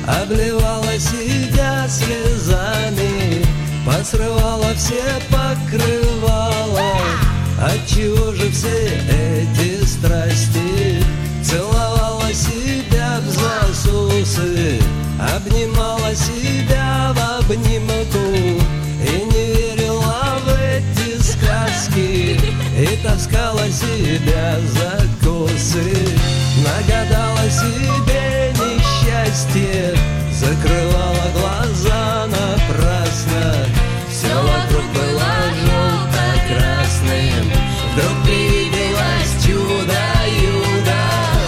обливала себя слезами, посрывала все покрывала. Отчего же все эти страсти? Целовала себя в засусы, обнимала себя в обнимку и не верила в эти сказки, и таскала себя за косы. Нагадала себе несчастье, закрывала глаза напрасно. Все вокруг было желто-красным, вдруг привиделось чудо-юдо.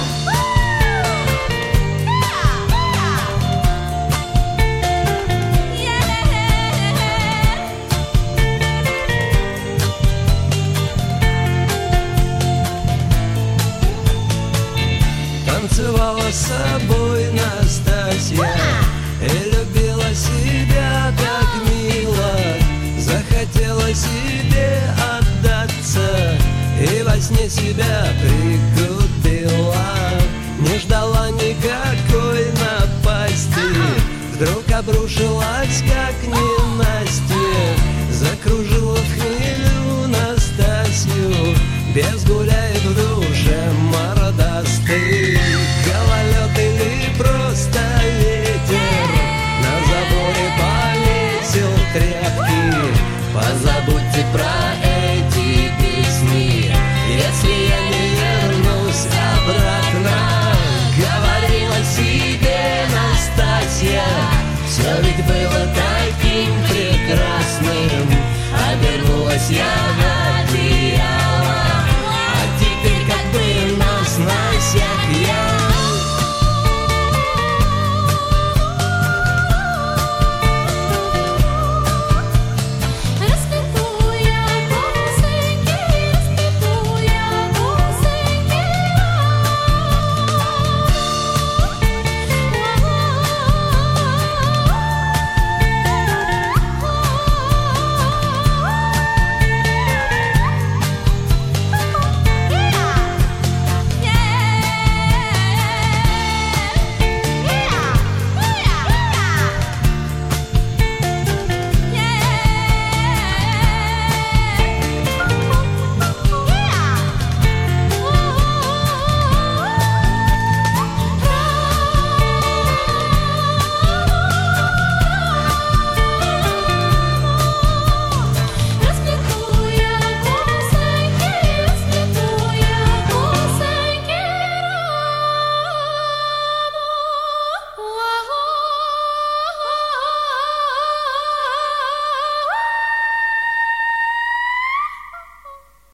Танцевала с собой Настасья и любила себя так мило. Захотела себе отдаться и во сне себя прикупила. Не ждала никакой напасти, вдруг обрушилась как ненастье. Закружила в хмелю Настасью, без гуляет в душе мордастый. Гололед или просто ветер на заборе повесил тряпки. Позабудьте про эти песни, если я не вернусь обратно. Говорила себе Настасья, все ведь было таким прекрасным. Обернулась я